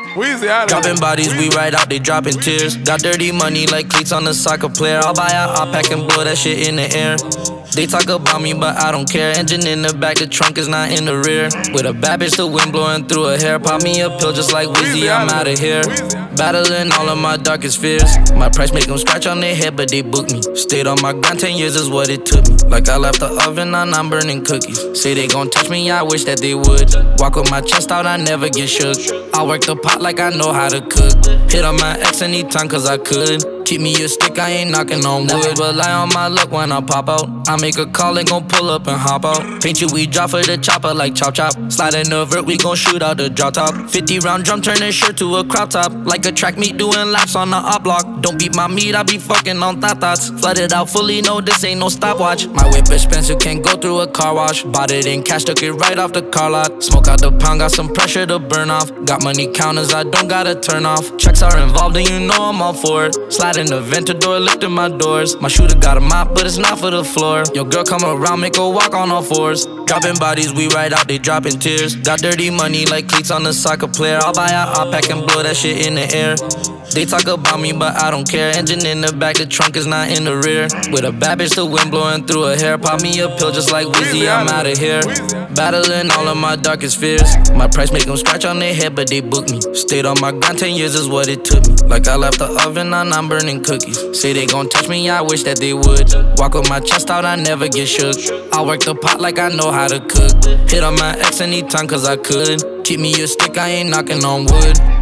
Weezy out of Dropping bodies, we ride out, they dropping tears. Got dirty money like cleats on a soccer player. I'll buy out, I'll pack and blow that shit in the air. They talk about me, but I don't care. Engine in the back, the trunk is not in the rear. With a bad bitch, the wind blowing through her hair. Pop me a pill just like Weezy, I'm out of here. Battling all of my darkest fears. My price make them scratch on their head, but they book me. Stayed on my grind, 10 years is what it took me. Like I left the oven on, I'm burning cookies. Say they gon' touch me, I wish that they would. Walk with my chest out, I never get shook. I work the pot like I know how to cook. Hit on my ex anytime cause I could. Keep me a stick, I ain't knocking on wood. Rely on my luck when I pop out. I make a call and gon' pull up and hop out. Paint you, we drop for the chopper like chop chop. Slide in the vert, we gon' shoot out the drop top. 50 round drum, turn this shirt to a crop top. Like a track meet doing laps on the op block. Don't beat my meat, I be fucking on thoughts. Flooded out fully, no, this ain't no stopwatch. My whip expensive, can't go through a car wash. Bought it in cash, took it right off the car lot. Smoke out the pound, got some pressure to burn off. Got money counters, I don't gotta turn off. Checks are involved and you know I'm all for it. Slide in the Ventador, lifting my doors. My shooter got a mop, but it's not for the floor. Your girl come around, make her walk on all fours. Dropping bodies, we ride out, they dropping tears. Got dirty money like cleats on a soccer player. I'll buy out, I'll pack and blow that shit in the air. They talk about me, but I don't care. Engine in the back, the trunk is not in the rear. With a bad bitch, the wind blowing through her hair. Pop me a pill just like Weezy, I'm out of here. Battling all of my darkest fears. My price make them scratch on their head, but they book me. Stayed on my grind, 10 years is what it took me. Like I left the oven on, I'm burning cookies. Say they gon' touch me, I wish that they would. Walk with my chest out, I never get shook. I work the pot like I know how to cook. Hit on my ex anytime cause I could. Keep me a stick, I ain't knocking on wood.